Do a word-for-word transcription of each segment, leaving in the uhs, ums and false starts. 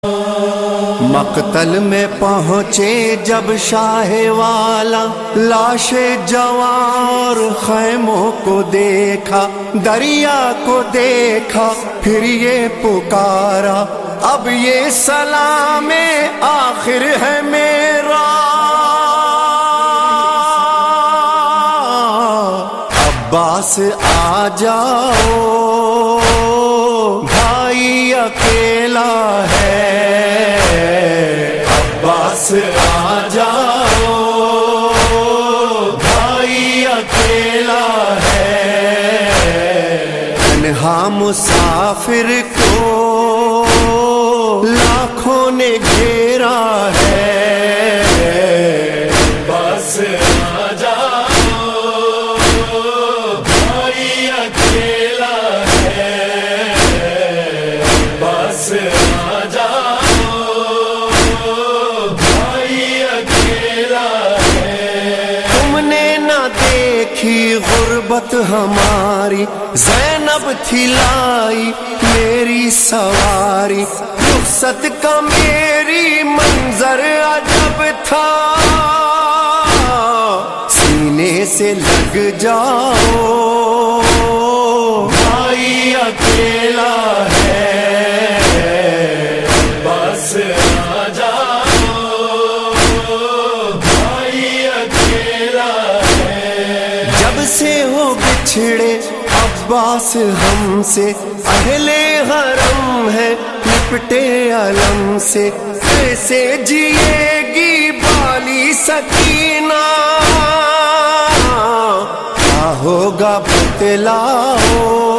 مقتل میں پہنچے جب شاہ والا، لاش جوار خیموں کو دیکھا، دریا کو دیکھا، پھر یہ پکارا اب یہ سلام آخر ہے میرا، عباس آ جاؤ بھائی اکیلا ہے، عباس آ جاؤ بھائی اکیلا ہے، تنہا مسافر کو لاکھوں نے گھیرا ہے، عباس آ جاؤ بھائی اکیلا ہے، عباس آ جاؤ بھائی اکیلا ہے، تم نے نہ دیکھی غربت ہماری، زینب تھی لائی میری سواری، رخصت کا میری منظر عجب تھا، سینے سے لگ جاؤ بھائی اکیلا ہے، بس آ جاؤ بھائی اکیلا ہے، جب سے ہو بچھڑے عباس ہم سے، اہل حرم ہے لپٹے علم سے، کیسے جیے گی بالی سکینہ، کیا ہوگا بتلاؤ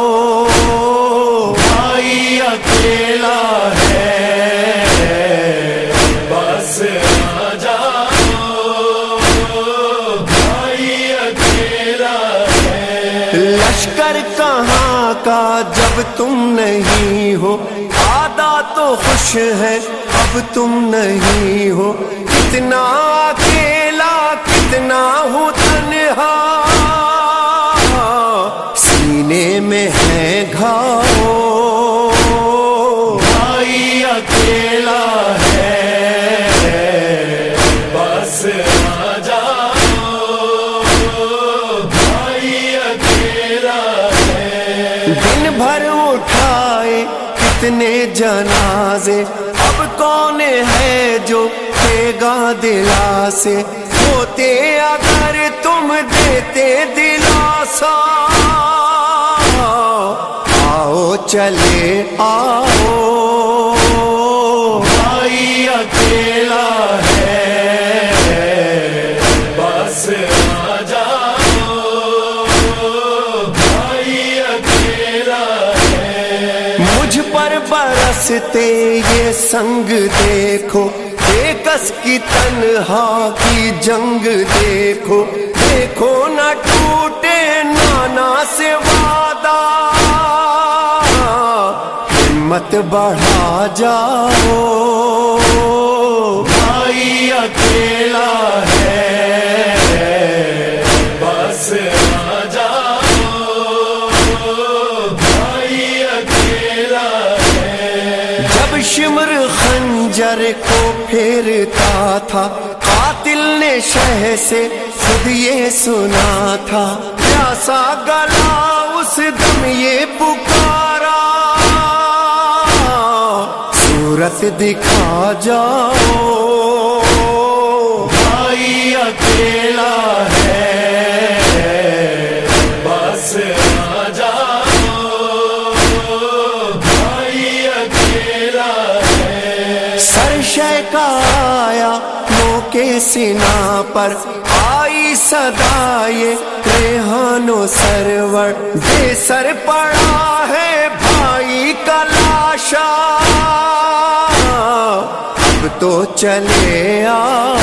بھائی اکیلا ہے، بس آ جاؤ بھائی اکیلا ہے، لشکر کہاں کا جب تم نہیں ہو، آدھا تو خوش ہے اب تم نہیں ہو، کتنا اکیلا کتنا ہوں تنہا، سینے میں ہے گھاؤ بھائی اکیلا ہے، بس آ جاؤ بھائی اکیلا ہے، دن بھر اٹھائے کتنے جنازے، اب کون ہے جو دے گا دلاسے، ہوتے اگر تم دیتے دلاسا، آؤ چلے آؤ بھائی اکیلا ہے، بس آ جاؤ بھائی اکیلا ہے، مجھ پر برستے یہ سنگ دیکھو، ایکس کی تنہا کی جنگ دیکھو، دیکھو نہ ٹوٹے نانا سے وعدہ، ہمت بڑھا جاؤ بھائی اکیلا ہے، بس آ جاؤ بھائی اکیلا ہے، جب شمر خنجر کو پھیرتا تھا، قاتل نے شہ سے خود یہ سنا تھا، پیاسا گلا اس دم یہ پکارا، صورت دکھا جاؤ بھائی اکیلا ہے، بس آ جاؤ بھائی اکیلا ہے، سرشے کا آیا نو کے سنا پر، آئی صدا یہ ریحان و سرور، بے سر پڑا ہے بھائی کا لاشا، اب تو چلے آؤ